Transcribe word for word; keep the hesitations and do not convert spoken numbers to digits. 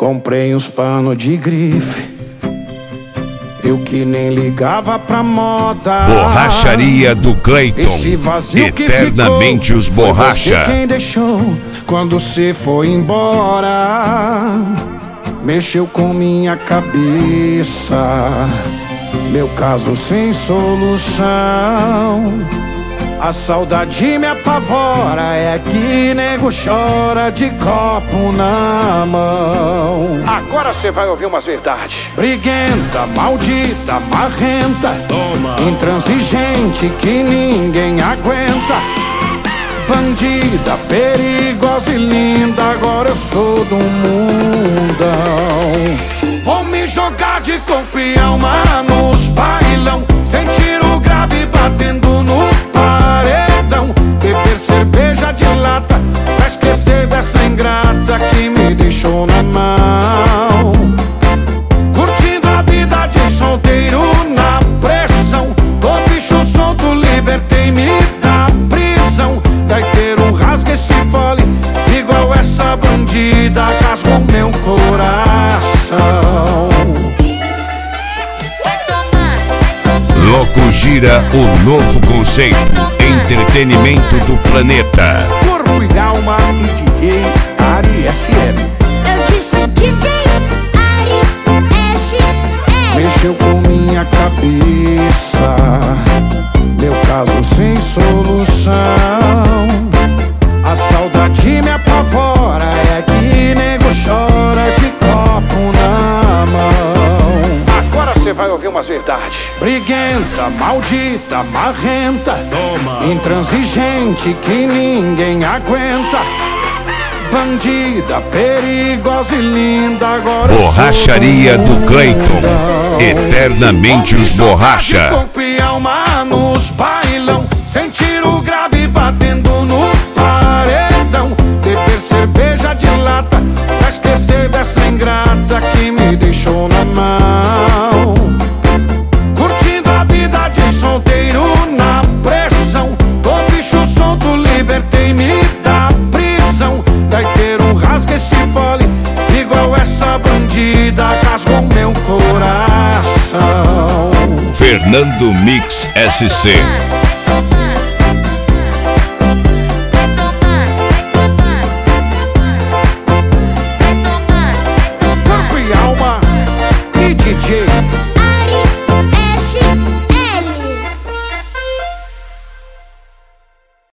Comprei uns panos de grife, eu que nem ligava pra moda. Borracharia do Cleiton, eternamente ficou, os borracha. Foi você quem deixou quando você foi embora. Mexeu com minha cabeça, meu caso sem solução. A saudade me apavora, é que nego chora de copo na mão. Agora cê vai ouvir umas verdades. Briguenta, maldita, marrenta, toma. Intransigente que ninguém aguenta. Bandida, perigosa e linda, agora eu sou do mundão. Vou me jogar de corpo e alma nos bailão, sem tiro grave batendo no paredão. Beber cerveja de lata pra esquecer dessa ingrata que me deixou na mão. Curtindo a vida de solteiro na pressão, tô bicho solto, libertei-me da prisão. Daí ter um rasga esse fole, igual essa bandida rasgou meu coração. Loco Gira, o novo conceito, entretenimento do planeta. Corpo e alma e D J Ari S M. Eu disse D J Ari S M. Mexeu com minha cabeça, meu caso sem solução. A saudade me apavora, é que nego chora de copo na mão. Agora cê vai ouvir umas verdades. Briguenta, maldita, marrenta, toma. Intransigente que ninguém aguenta. Bandida, perigosa e linda, agora Borracharia do Cleiton, eternamente os borracha. Corpo e alma nos bailão, sem tiro grave batendo no paredão. Beber cerveja de lata pra esquecer dessa ingrata que me deixou na mão. Curtindo a vida de solteiro na pressão, tô bicho solto, libertei-me da prisão. Daí ter um rasga esse fole, igual essa bandida rasgou meu coração. Fernando Mix S C.